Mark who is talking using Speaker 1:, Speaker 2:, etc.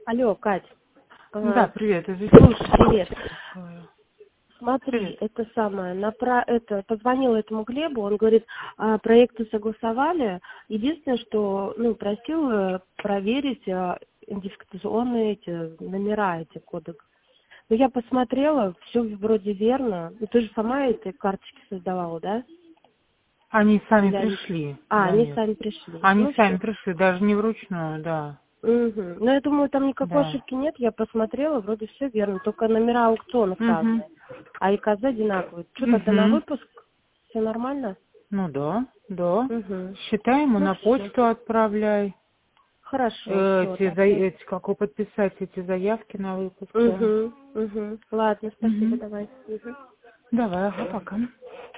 Speaker 1: Алло, Кать.
Speaker 2: Да, привет,
Speaker 1: Слушай, привет. Смотри,
Speaker 2: Привет.
Speaker 1: это самое, позвонила этому Глебу, он говорит, проекты согласовали. Единственное, что, просил проверить идентификационные эти номера, эти коды. Но я посмотрела, все вроде верно. Ну, ты же сама эти карточки создавала, да?
Speaker 2: Они сами
Speaker 1: Или
Speaker 2: пришли,
Speaker 1: они
Speaker 2: Данир.
Speaker 1: сами пришли.
Speaker 2: Они
Speaker 1: Ну,
Speaker 2: сами
Speaker 1: все.
Speaker 2: пришли, даже не вручную, да.
Speaker 1: Угу. Но я думаю, там никакой
Speaker 2: Да.
Speaker 1: ошибки нет. Я посмотрела, вроде все верно. Только номера аукционов
Speaker 2: Угу.
Speaker 1: разные. А ИКЗ одинаковые. Что тогда на
Speaker 2: Угу.
Speaker 1: выпуск? Все нормально?
Speaker 2: Ну да, да.
Speaker 1: Угу.
Speaker 2: Считай, ему
Speaker 1: Ну
Speaker 2: на
Speaker 1: все.
Speaker 2: почту отправляй.
Speaker 1: Хорошо, все тогда.
Speaker 2: Как подписать эти заявки на выпуск, да.
Speaker 1: Угу. Угу. Ладно, спасибо,
Speaker 2: Угу.
Speaker 1: давай. Угу.
Speaker 2: Давай, ага, пока.